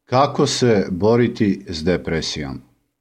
Kako se boriti s depresijom?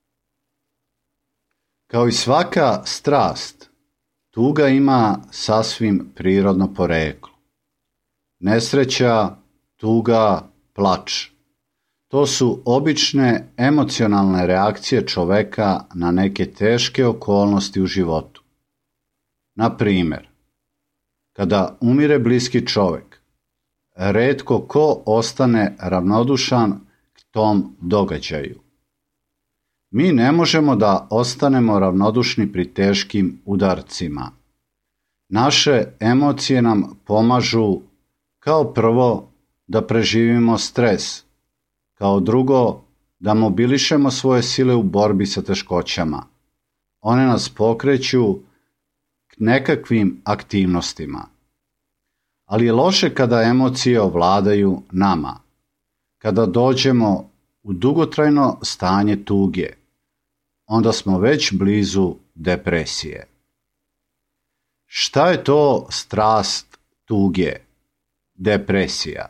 Kao i svaka strast, tuga ima sasvim prirodno poreklo. Nesreća, tuga, plač. To su obične emocionalne reakcije čoveka na neke teške okolnosti u životu. Na primjer, kada umire bliski čovek, retko ko ostane ravnodušan k tom događaju. Mi ne možemo da ostanemo ravnodušni pri teškim udarcima. Naše emocije nam pomažu kao prvo da preživimo stres, kao drugo da mobilišemo svoje sile u borbi sa teškoćama. One nas pokreću k nekakvim aktivnostima. Ali je loše kada emocije ovladaju nama, kada dođemo u dugotrajno stanje tuge, onda smo već blizu depresije. Šta je to strast tuge, depresija?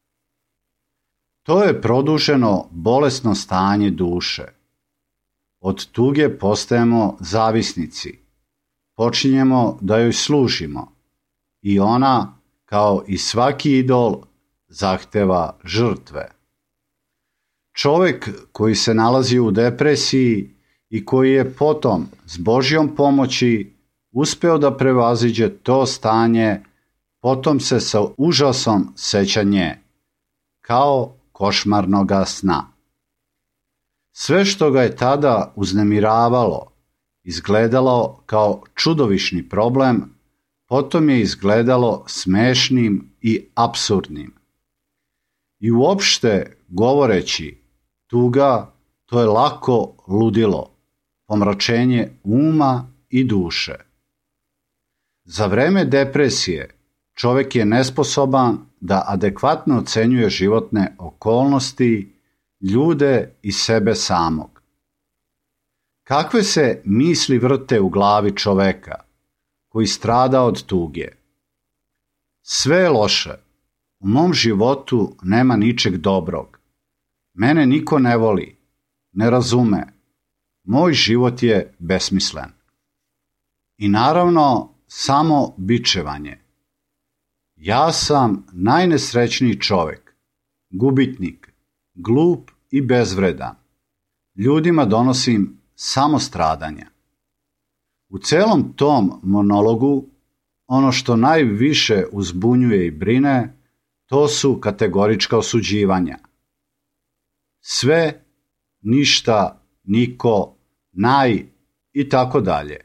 To je produženo bolesno stanje duše. Od tuge postajemo zavisnici, počinjemo da joj služimo i ona, kao i svaki idol, zahteva žrtve. Čovjek koji se nalazi u depresiji i koji je potom s Božjom pomoći uspeo da prevaziđe to stanje, potom se sa užasom seća nje, kao košmarnoga sna. Sve što ga je tada uznemiravalo, izgledalo kao čudovišni problem, potom je izgledalo smešnim i apsurdnim. I uopšte govoreći, tuga to je lako ludilo, pomračenje uma i duše. Za vreme depresije čovjek je nesposoban da adekvatno ocenjuje životne okolnosti, ljude i sebe samog. Kakve se misli vrte u glavi čoveka koji strada od tuge? Sve je loše. U mom životu nema ničeg dobrog. Mene niko ne voli, ne razume. Moj život je besmislen. I naravno, samo bičevanje. Ja sam najnesrećniji čovek, gubitnik, glup i bezvredan. Ljudima donosim samo stradanja. U celom tom monologu, ono što najviše uzbunjuje i brine, to su kategorička osuđivanja. Sve, ništa, niko, i tako dalje.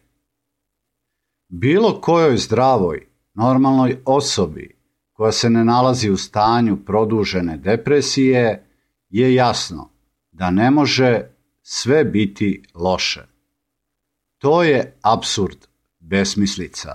Bilo kojoj zdravoj, normalnoj osobi koja se ne nalazi u stanju produžene depresije je jasno da ne može sve biti loše. To je apsurd, besmislica.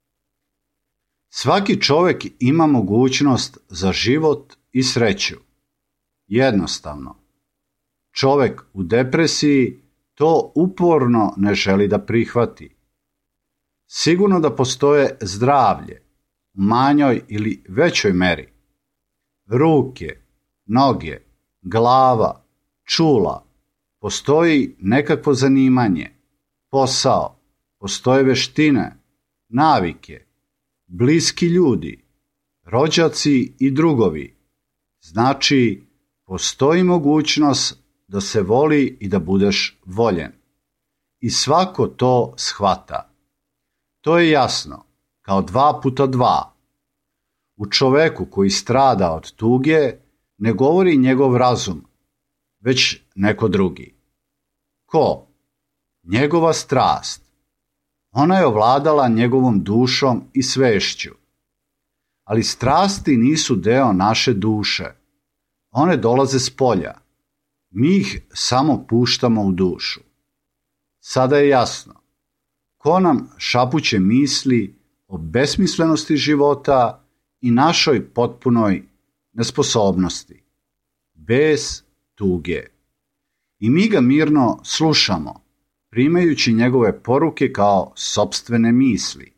Svaki čovjek ima mogućnost za život i sreću. Jednostavno, čovjek u depresiji to uporno ne želi da prihvati. Sigurno da postoje zdravlje, u manjoj ili većoj meri. Ruke, noge, glava, čula, postoji nekakvo zanimanje, posao, postoje veštine, navike, bliski ljudi, rođaci i drugovi. Znači, postoji mogućnost da se voli i da budeš voljen. I svako to shvata. To je jasno, kao 2 puta 2. U čoveku koji strada od tuge ne govori njegov razum, već neko drugi. Ko? Njegova strast. Ona je ovladala njegovom dušom i svešću. Ali strasti nisu deo naše duše. One dolaze s polja. Mi ih samo puštamo u dušu. Sada je jasno. Ko nam šapuće misli o besmislenosti života i našoj potpunoj nesposobnosti. Bez tuge. I mi ga mirno slušamo, primajući njegove poruke kao sopstvene misli.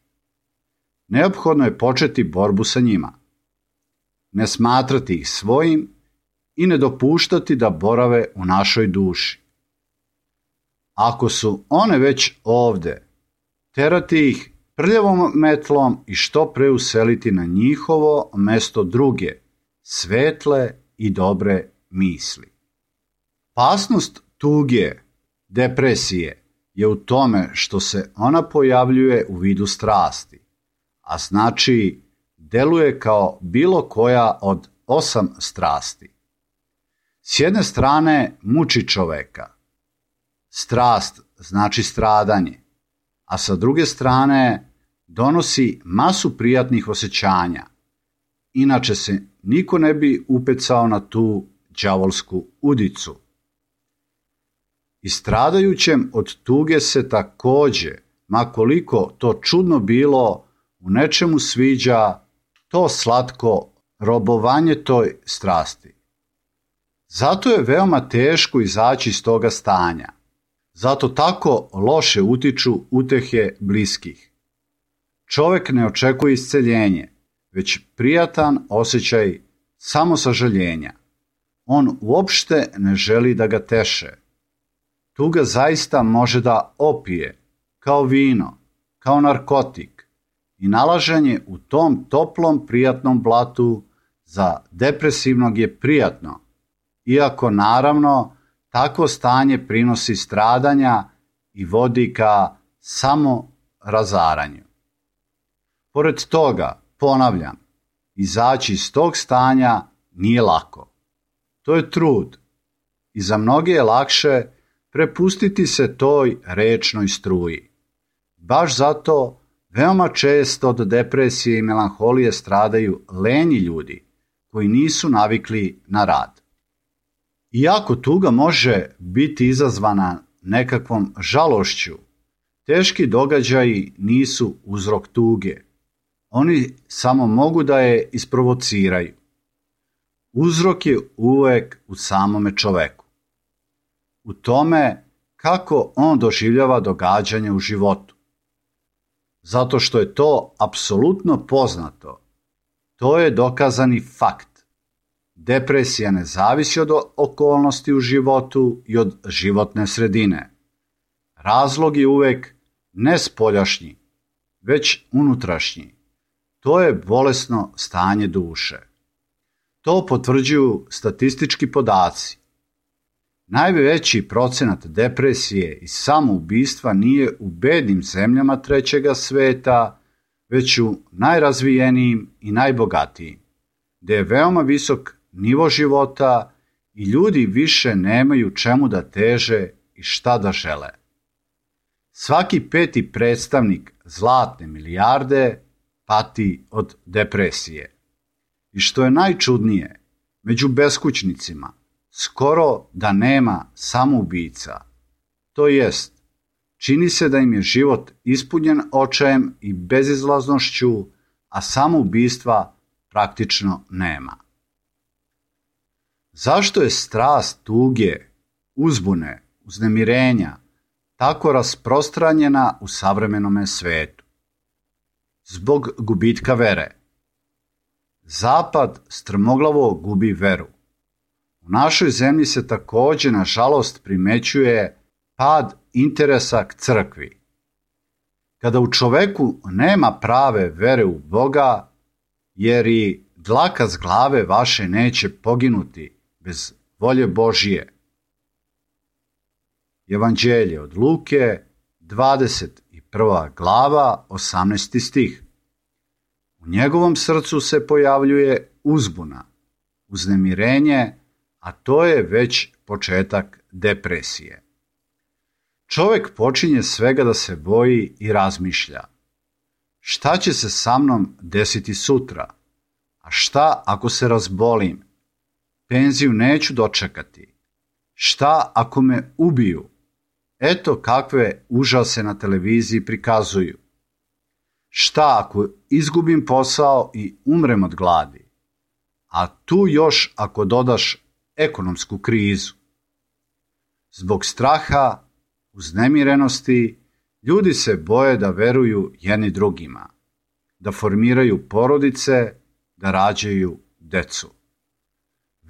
Neophodno je početi borbu sa njima. Ne smatrati ih svojim i ne dopuštati da borave u našoj duši. Ako su one već ovde, terati ih prljavom metlom i što pre useliti na njihovo mesto druge, svetle i dobre misli. Opasnost tuge, depresije, je u tome što se ona pojavljuje u vidu strasti, a znači deluje kao bilo koja od 8 strasti. S jedne strane muči čoveka. Strast znači stradanje, a sa druge strane donosi masu prijatnih osjećanja. Inače se niko ne bi upecao na tu đavolsku udicu. I stradajućem od tuge se takođe, ma koliko to čudno bilo, u nečemu sviđa to slatko robovanje toj strasti. Zato je veoma teško izaći iz toga stanja. Zato tako loše utiču utehe bliskih. Čovek ne očekuje isceljenje, već prijatan osjećaj samosažaljenja. On uopšte ne želi da ga teše. Tuga zaista može da opije, kao vino, kao narkotik, i nalaženje u tom toplom prijatnom blatu za depresivnog je prijatno, iako naravno takvo stanje prinosi stradanja i vodi ka samo razaranju. Pored toga, ponavljam, izaći iz tog stanja nije lako. To je trud i za mnoge je lakše prepustiti se toj rečnoj struji. Baš zato veoma često od depresije i melanholije stradaju lenji ljudi koji nisu navikli na rad. Iako tuga može biti izazvana nekakvom žalošću, teški događaji nisu uzrok tuge. Oni samo mogu da je isprovociraju. Uzrok je uvek u samome čoveku. U tome kako on doživljava događanja u životu. Zato što je to apsolutno poznato. To je dokazani fakt. Depresija ne zavisi od okolnosti u životu i od životne sredine. Razlog je uvek ne spoljašnji, već unutrašnji. To je bolesno stanje duše. To potvrđuju statistički podaci. Najveći procenat depresije i samoubistva nije u bednim zemljama trećega sveta, već u najrazvijenijim i najbogatijim, gde je veoma visok nivo života i ljudi više nemaju čemu da teže i šta da žele. Svaki 5. predstavnik zlatne milijarde pati od depresije. I što je najčudnije, među beskućnicima skoro da nema samoubica. To jest, čini se da im je život ispunjen očajem i bezizlaznošću, a samoubistva praktično nema. Zašto je strast tuge, uzbune, uznemirenja tako rasprostranjena u savremenome svetu? Zbog gubitka vere. Zapad strmoglavo gubi veru. U našoj zemlji se takođe, nažalost, primećuje pad interesa k crkvi. Kada u čoveku nema prave vere u Boga, jer i dlaka s glave vaše neće poginuti bez volje Božije. Evanđelje od Luke, 21. glava, 18. stih. U njegovom srcu se pojavljuje uzbuna, uznemirenje, a to je već početak depresije. Čovek počinje svega da se boji i razmišlja. Šta će se sa mnom desiti sutra? A šta ako se razbolim? Penziju neću dočekati. Šta ako me ubiju? Eto kakve užase na televiziji prikazuju. Šta ako izgubim posao i umrem od gladi? A tu još ako dodaš ekonomsku krizu. Zbog straha, uznemirenosti, ljudi se boje da veruju jedni drugima, da formiraju porodice, da rađaju decu.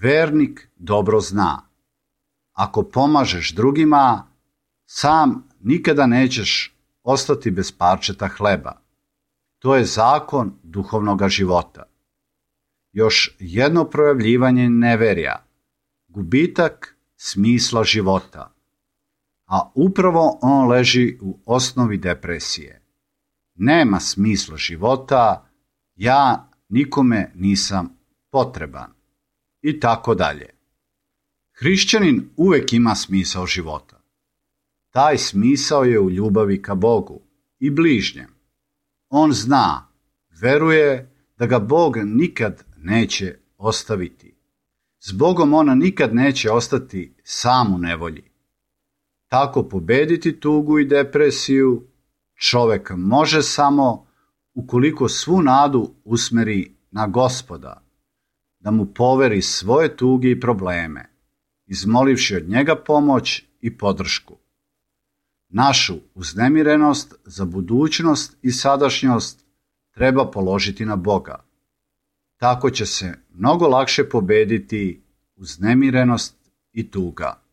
vernik dobro zna. Ako pomažeš drugima, sam nikada nećeš ostati bez parčeta hleba. To je zakon duhovnog života. Još jedno projavljivanje neverja, gubitak smisla života, a upravo on leži u osnovi depresije. Nema smisla života, ja nikome nisam potreban i tako dalje. Hrišćanin uvek ima smisao života. Taj smisao je u ljubavi ka Bogu i bližnjem. On zna, veruje da ga Bog nikad neće ostaviti. S Bogom on nikad neće ostati sam u nevolji. Tako pobediti tugu i depresiju čovek može samo ukoliko svu nadu usmeri na Gospoda, da mu poveri svoje tuge i probleme, izmolivši od njega pomoć i podršku. Našu uznemirenost za budućnost i sadašnjost treba položiti na Boga. Tako će se mnogo lakše pobediti uznemirenost i tuga.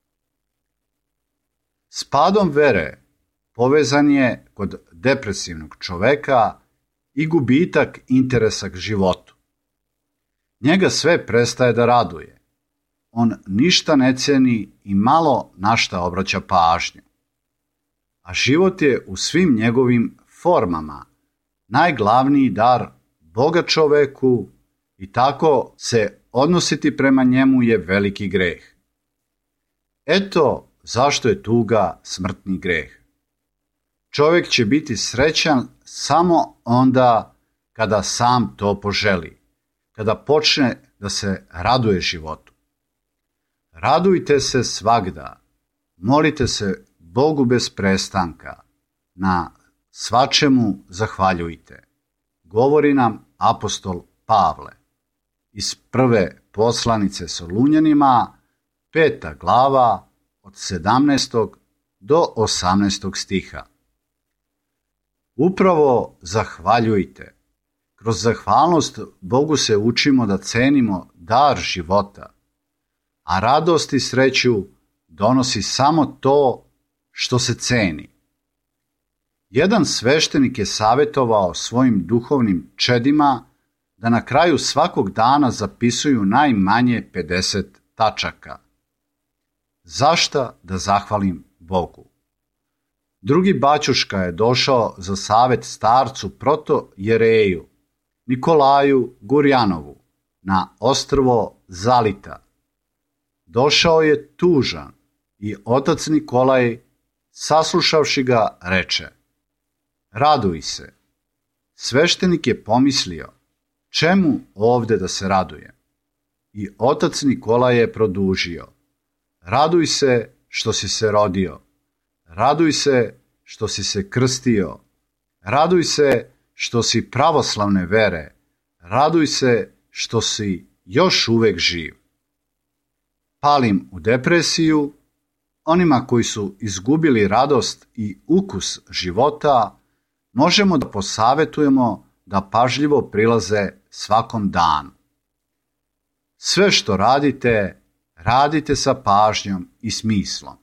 S padom vere povezan je kod depresivnog čoveka i gubitak interesa k životu. Njega sve prestaje da raduje. On ništa ne ceni i malo na šta obraća pažnju. A život je u svim njegovim formama najglavniji dar Boga čoveku i tako se odnositi prema njemu je veliki greh. Eto zašto je tuga smrtni greh. Čovjek će biti srećan samo onda kada sam to poželi, kada počne da se raduje životu. Radujte se svagda, molite se Bogu bez prestanka, na svačemu zahvaljujte. Govori nam apostol Pavle iz prve poslanice Solunjanima, 5. glava od 17. do 18. stiha. Upravo zahvaljujte. Kroz zahvalnost Bogu se učimo da cenimo dar života, a radost i sreću donosi samo to što se ceni. Jedan sveštenik je savjetovao svojim duhovnim čedima da na kraju svakog dana zapisuju najmanje 50 tačaka. Zašta da zahvalim Bogu? Drugi baćuška je došao za savjet starcu protojereju Nikolaju Gurjanovu na ostrvo Zalita. Došao je tužan i otac Nikolaj, saslušavši ga, reče: raduj se. Sveštenik je pomislio, čemu ovde da se raduje? I otac Nikolaj je produžio: raduj se što si se rodio, raduj se što si se krstio, raduj se što si pravoslavne vere, raduj se što si još uvek živ. Palim u depresiju, onima koji su izgubili radost i ukus života, možemo da posavetujemo da pažljivo prilaze svakom danu. Sve što radite, radite sa pažnjom i smislom.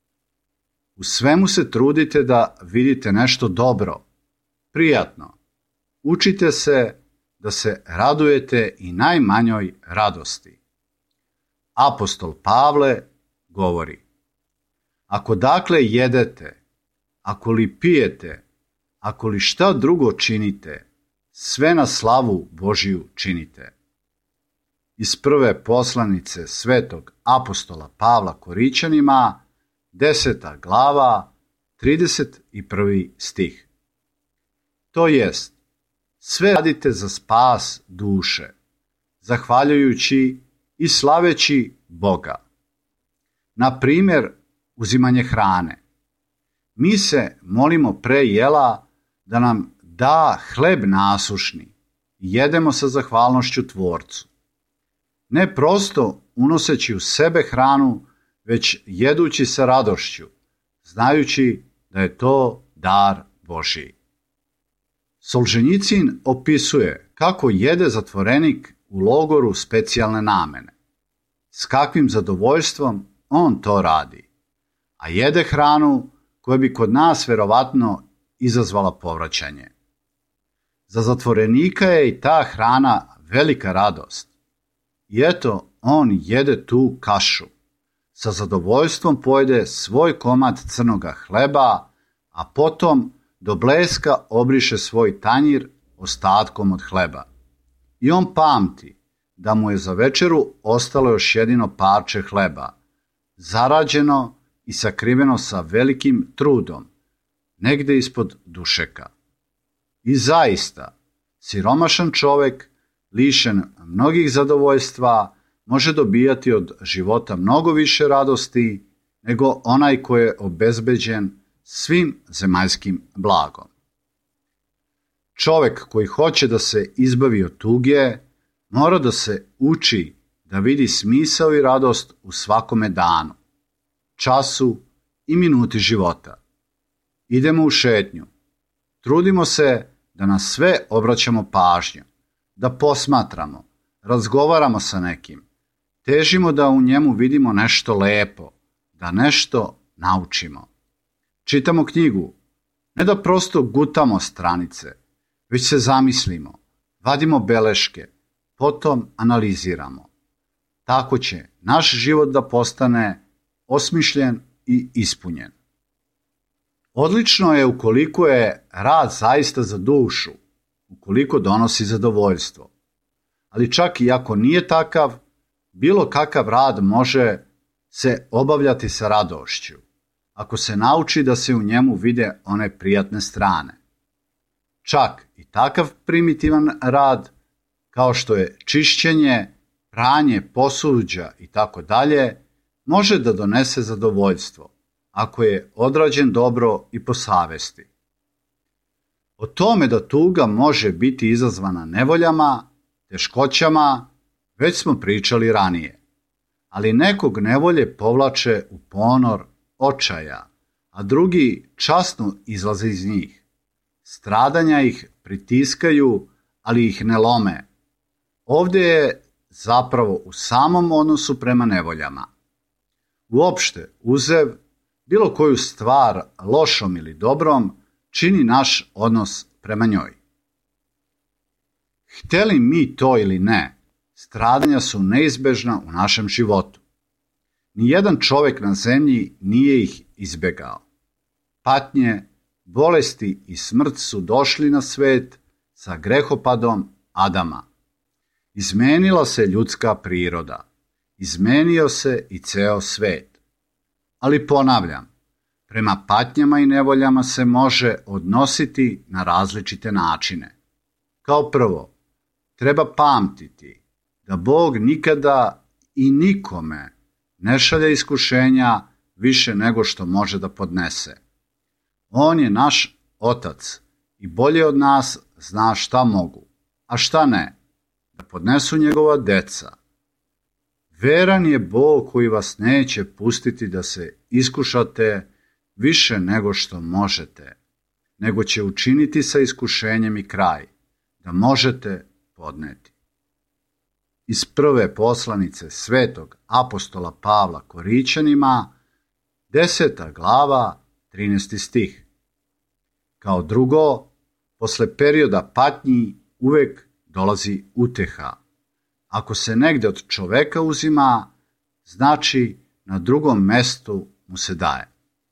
U svemu se trudite da vidite nešto dobro, prijatno. Učite se da se radujete i najmanjoj radosti. Apostol Pavle govori: ako dakle jedete, ako li pijete, ako li šta drugo činite, sve na slavu Božiju činite. Iz prve poslanice svetog apostola Pavla Korićanima, 10. glava, 31. stih. To jest, sve radite za spas duše, zahvaljujući i slaveći Boga. Na primjer, uzimanje hrane. Mi se molimo pre jela da nam da hleb nasušni i jedemo sa zahvalnošću Tvorcu. Ne prosto unoseći u sebe hranu, već jedući sa radošću, znajući da je to dar Božiji. Solženjicin opisuje kako jede zatvorenik u logoru specijalne namene. s kakvim zadovoljstvom on to radi, a jede hranu koja bi kod nas verovatno izazvala povraćanje. Za zatvorenika je i ta hrana velika radost. I eto, on jede tu kašu. Sa zadovoljstvom pojede svoj komad crnoga hleba, a potom do bleska obriše svoj tanjir ostatkom od hleba. I on pamti da mu je za večeru ostalo još jedino parče hleba, zarađeno i sakriveno sa velikim trudom, negde ispod dušeka. I zaista, siromašan čovek, lišen mnogih zadovoljstva, može dobijati od života mnogo više radosti nego onaj koji je obezbeđen svim zemaljskim blagom. Čovek koji hoće da se izbavi od tuge, mora da se uči da vidi smisao i radost u svakome danu, času i minuti života. Idemo u šetnju. Trudimo se da na sve obraćamo pažnju, da posmatramo, razgovaramo sa nekim, težimo da u njemu vidimo nešto lepo, da nešto naučimo. Čitamo knjigu, ne da prosto gutamo stranice, već se zamislimo, vadimo beleške, potom analiziramo. Tako će naš život da postane osmišljen i ispunjen. Odlično je ukoliko je rad zaista za dušu, ukoliko donosi zadovoljstvo. Ali čak i ako nije takav, bilo kakav rad može se obavljati sa radošću, ako se nauči da se u njemu vide one prijatne strane. Čak i takav primitivan rad, kao što je čišćenje, pranje posuđa i tako dalje, može da donese zadovoljstvo, ako je odrađen dobro i po savesti. O tome da tuga može biti izazvana nevoljama, teškoćama, već smo pričali ranije. Ali nekog nevolje povlače u ponor očaja, a drugi časno izlaze iz njih. Stradanja ih pritiskaju, ali ih ne lome. Ovdje je zapravo u samom odnosu prema nevoljama. Uopšte, uzev bilo koju stvar lošom ili dobrom, čini naš odnos prema njoj. Hteli mi to ili ne, stradanja su neizbežna u našem životu. Nijedan čovek na zemlji nije ih izbegao. Patnje, bolesti i smrt su došli na svet sa grehopadom Adama. Izmenila se ljudska priroda, izmenio se i ceo svet. Ali ponavljam, prema patnjama i nevoljama se može odnositi na različite načine. Kao prvo, treba pamtiti da Bog nikada i nikome ne šalje iskušenja više nego što može da podnese. On je naš Otac i bolje od nas zna šta mogu, a šta ne, da podnesu njegova deca. Veran je Bog koji vas neće pustiti da se iskušate više nego što možete, nego će učiniti sa iskušenjem i kraj, da možete podneti. Iz prve poslanice svetog apostola Pavla Korićanima, 10. glava, 13. stih. Kao drugo, posle perioda patnji uvek dolazi uteha. Ako se negde od čoveka uzima, znači na drugom mestu mu se daje.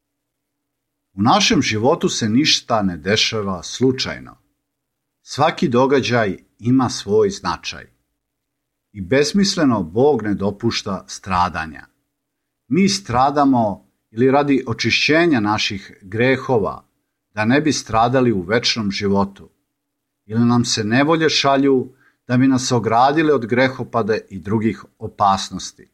U našem životu se ništa ne dešava slučajno. Svaki događaj ima svoj značaj. I besmisleno Bog ne dopušta stradanja. Mi stradamo ili radi očišćenja naših grehova, da ne bi stradali u večnom životu. Ili nam se nevolje šalju da bi nas ogradile od grehopada i drugih opasnosti.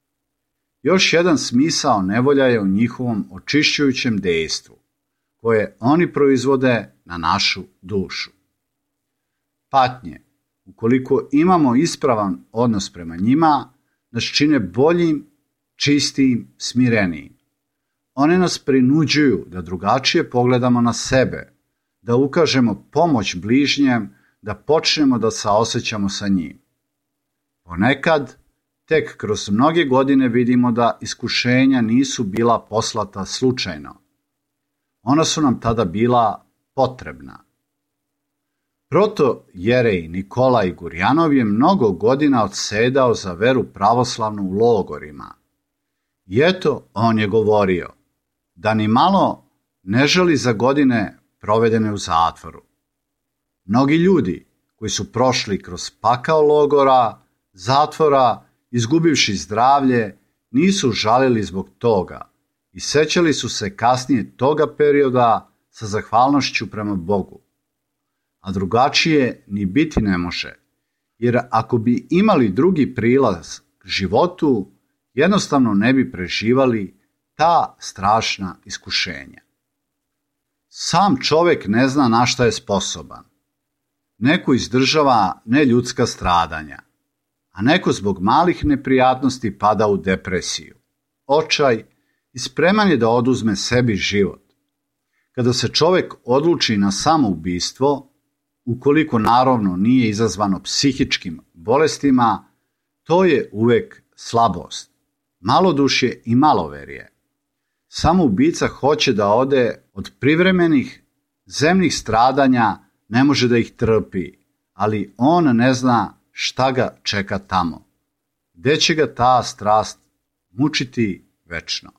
Još jedan smisao nevolja je u njihovom očišćujućem dejstvu, koje oni proizvode na našu dušu. Patnje, ukoliko imamo ispravan odnos prema njima, nas čine boljim, čistijim, smirenijim. One nas prinuđuju da drugačije pogledamo na sebe, da ukažemo pomoć bližnjem, da počnemo da saosećamo sa njim. Ponekad Tek kroz mnoge godine vidimo da iskušenja nisu bila poslata slučajno. Ona su nam tada bila potrebna. Protojerej Nikolaj Gurjanov je mnogo godina odsedao za veru pravoslavnu u logorima. I eto, on je govorio da ni malo ne žali za godine provedene u zatvoru. Mnogi ljudi koji su prošli kroz pakao logora, zatvora, izgubivši zdravlje, nisu žalili zbog toga i sećali su se kasnije toga perioda sa zahvalnošću prema Bogu. A drugačije ni biti ne može, jer ako bi imali drugi prilaz k životu, jednostavno ne bi preživali ta strašna iskušenja. Sam čovjek ne zna na šta je sposoban. Neko izdržava neljudska stradanja, a neko zbog malih neprijatnosti pada u depresiju, očaj i spreman je da oduzme sebi život. Kada se čovjek odluči na samoubistvo, ukoliko naravno nije izazvano psihičkim bolestima, to je uvek slabost, malodušje i maloverje. Samoubica hoće da ode od privremenih zemnih stradanja, ne može da ih trpi, ali on ne zna šta ga čeka tamo, gde će ga ta strast mučiti večno.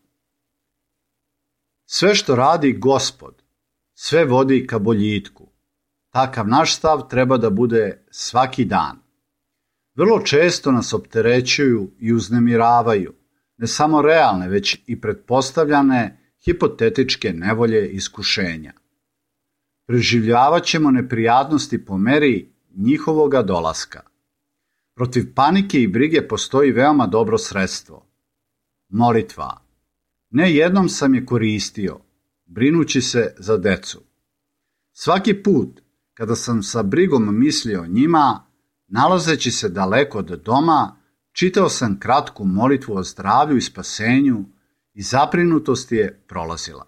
Sve što radi Gospod, sve vodi ka boljitku. Takav naš stav treba da bude svaki dan. Vrlo često nas opterećuju i uznemiravaju, ne samo realne, već i pretpostavljane hipotetičke nevolje i iskušenja. Preživljavat ćemo neprijatnosti po meri njihovoga dolaska. Protiv panike i brige postoji veoma dobro sredstvo. Molitva. Ne jednom sam je koristio, brinući se za decu. Svaki put kada sam sa brigom mislio o njima, nalazeći se daleko od doma, čitao sam kratku molitvu o zdravlju i spasenju i zabrinutost je prolazila.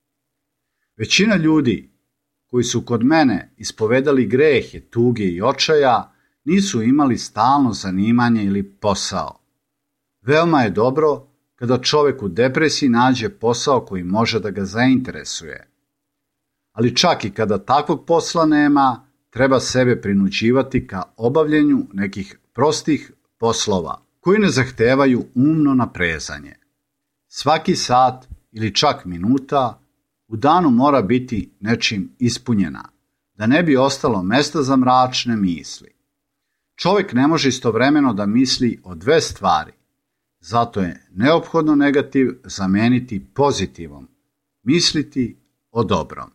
Većina ljudi koji su kod mene ispovedali grehe, tuge i očaja, nisu imali stalno zanimanje ili posao. Veoma je dobro kada čovjek u depresiji nađe posao koji može da ga zainteresuje. Ali čak i kada takvog posla nema, treba sebe prinuđivati ka obavljanju nekih prostih poslova koji ne zahtevaju umno naprezanje. Svaki sat ili čak minuta u danu mora biti nečim ispunjena, da ne bi ostalo mesta za mračne misli. Čovjek ne može istovremeno da misli o dve stvari, zato je neophodno negativ zameniti pozitivom, misliti o dobrom.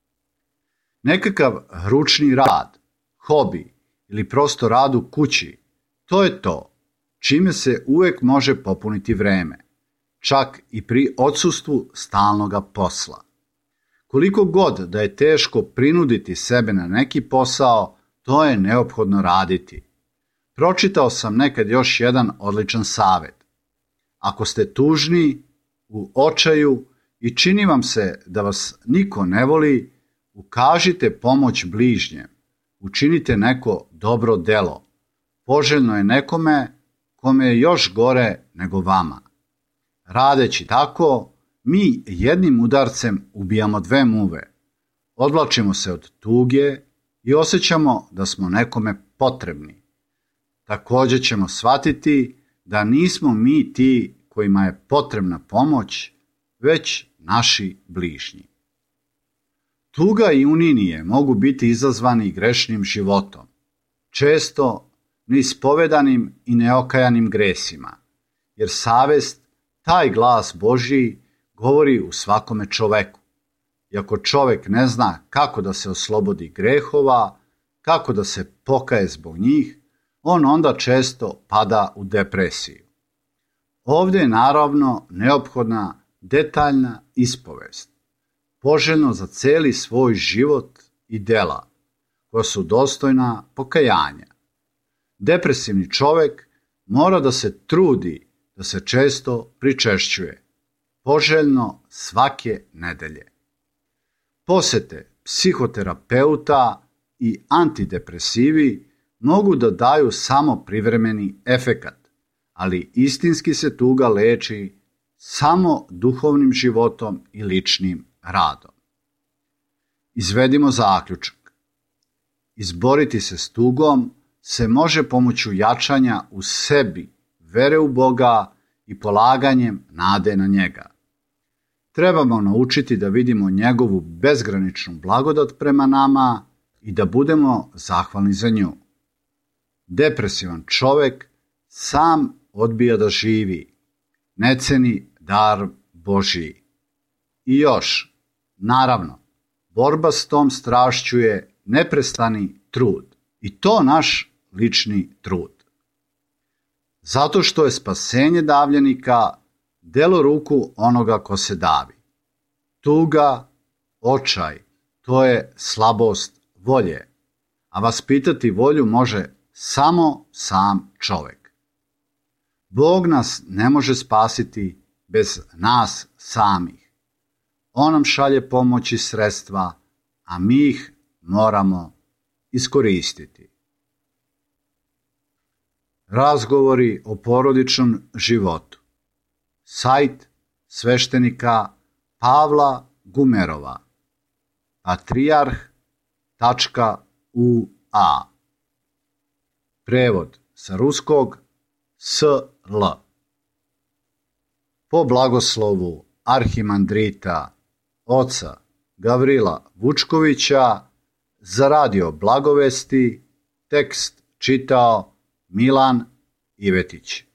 Nekakav ručni rad, hobi ili prosto rad u kući, to je to čime se uvek može popuniti vreme, čak i pri odsustvu stalnoga posla. Koliko god da je teško prinuditi sebe na neki posao, to je neophodno raditi. Pročitao sam nekad još jedan odličan savjet. Ako ste tužni, u očaju i čini vam se da vas niko ne voli, ukažite pomoć bližnjem, učinite neko dobro delo. Poželjno je nekome kome je još gore nego vama. Radeći tako, mi jednim udarcem ubijamo dve muve. Odvlačimo se od tuge i osjećamo da smo nekome potrebni. Također ćemo shvatiti da nismo mi ti kojima je potrebna pomoć, već naši bližnji. Tuga i uninije mogu biti izazvani grešnim životom, često neispovedanim i neokajanim gresima, jer savest, taj glas Božji, govori u svakome čoveku. I ako čovek ne zna kako da se oslobodi grehova, kako da se pokaje zbog njih, on onda često pada u depresiju. Ovdje je naravno neophodna detaljna ispovest, poželjno za cijeli svoj život i dela, koja su dostojna pokajanja. Depresivni čovjek mora da se trudi da se često pričešćuje, poželjno svake nedelje. Posete psihoterapeuta i antidepresivi mogu da daju samo privremeni efekat, ali istinski se tuga leči samo duhovnim životom i ličnim radom. Izvedimo zaključak. Izboriti se s tugom se može pomoću jačanja u sebi, vere u Boga i polaganjem nade na njega. Trebamo naučiti da vidimo njegovu bezgraničnu blagodat prema nama i da budemo zahvalni za nju. Depresivan čovjek sam odbija da živi, ne ceni dar Božji. I još, naravno, borba s tom strašću je neprestani trud. I to naš lični trud. Zato što je spasenje davljenika delo ruku onoga ko se davi. Tuga, očaj, to je slabost volje, a vaspitati volju može samo sam čovjek. Bog nas ne može spasiti bez nas samih. On nam šalje pomoć i sredstva, a mi ih moramo iskoristiti. Razgovori o porodičnom životu. Sajt sveštenika Pavla Gumerova, patrijarh.ua. Prevod sa ruskog S.L. Po blagoslovu arhimandrita oca Gavrila Vučkovića za radio Blagovesti tekst čitao Milan Ivetić.